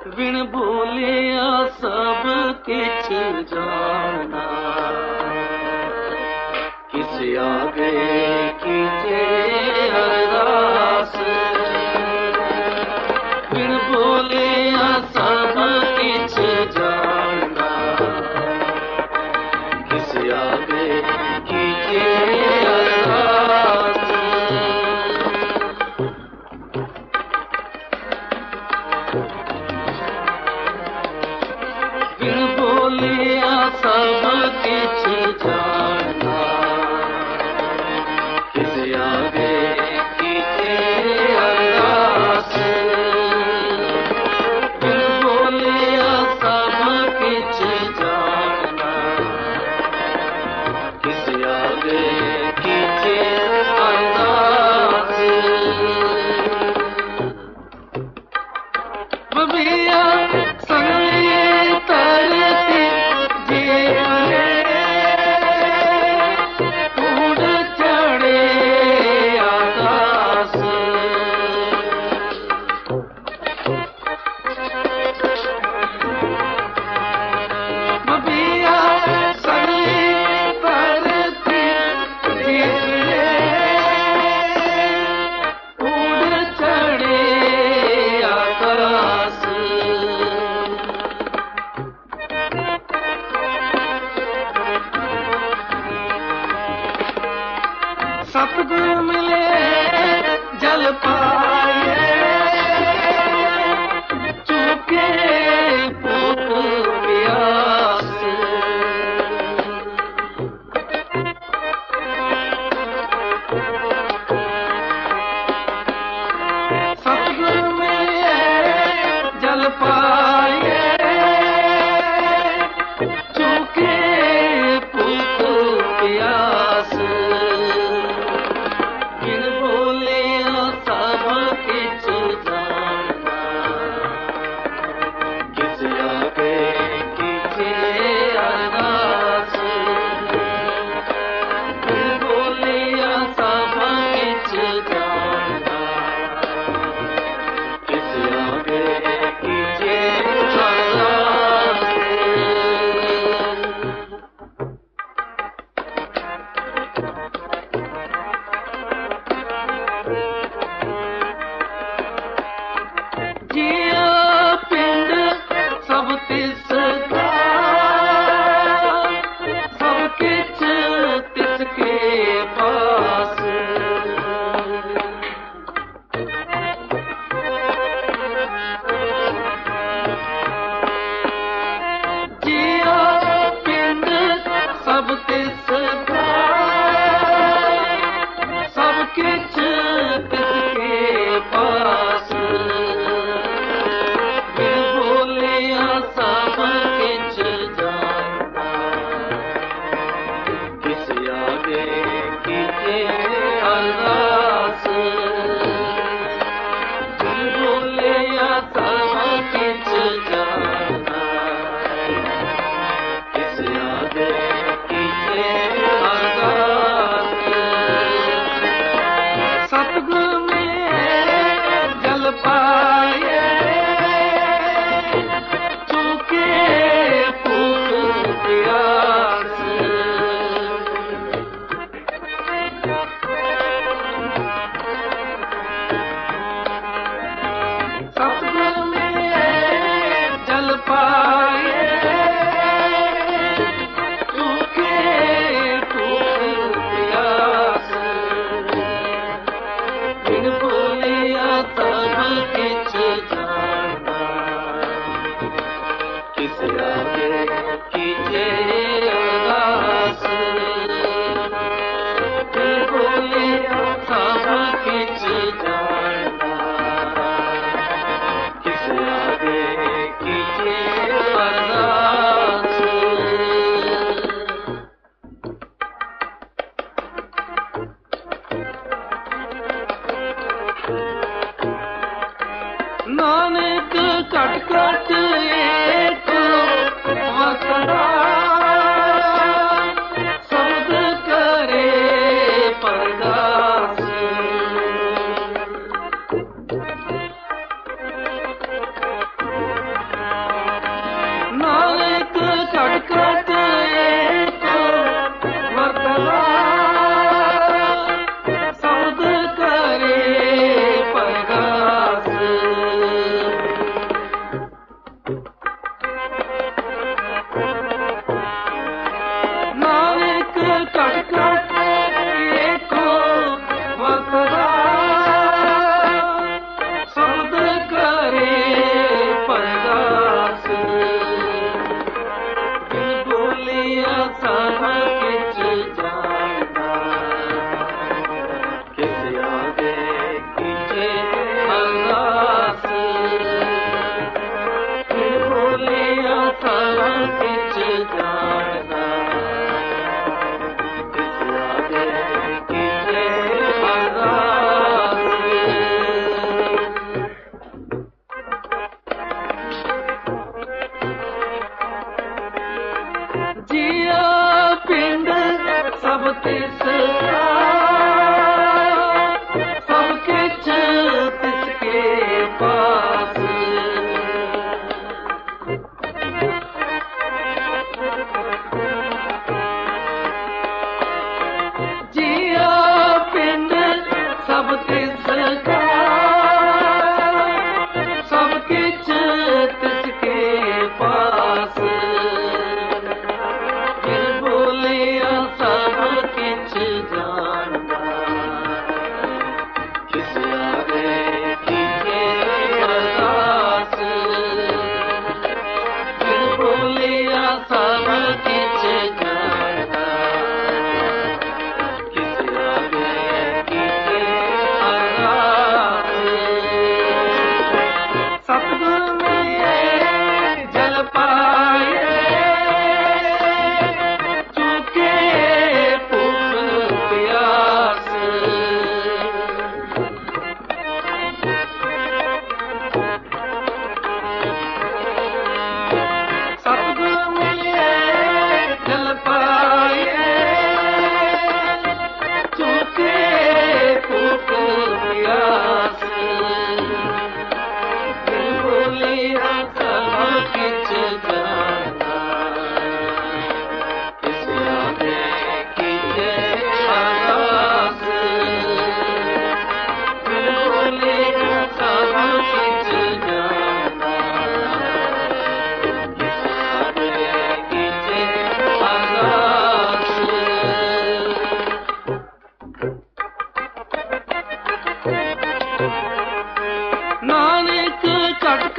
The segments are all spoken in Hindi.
बिन भूलिया सब किछ जाना, किस आगे कीजे अरदास। बिन भूलिया सब किछ जाना, किस आगे कीजे अरदास। बिन भूलिया सब किछ जाना, किस आगे कीजे अरदास। बिन भूलिया सब किछ जाना, किस आगे कीजे अरदास। बबिया संगली तरती जीवने, उड़ चढ़े आकाश। बबिया संगली तरती जीवने, उड़ चढ़े आकाश। सतगुरु मिले जल पाए, चूके भूख प्यास। सतगुरु मिले जल पाए, चूके भूख प्यास। बिन भूलिया सब किछ जाना, किस आगे कीजे अरदास। बिन भूलिया सब किछ जाना, किस आगे कीजे अरदास। जिया पिंड सब तिसका, सब किछ तिसके पास। जिया पिंड सब तिसका, सब किछ तिसके पास। बिन भूलिया सब किछ जाना, किस आगे कीजे अरदास। बिन भूलिया सब किछ जाना, किस आगे कीजे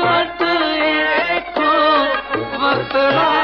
घट एक वकड़ा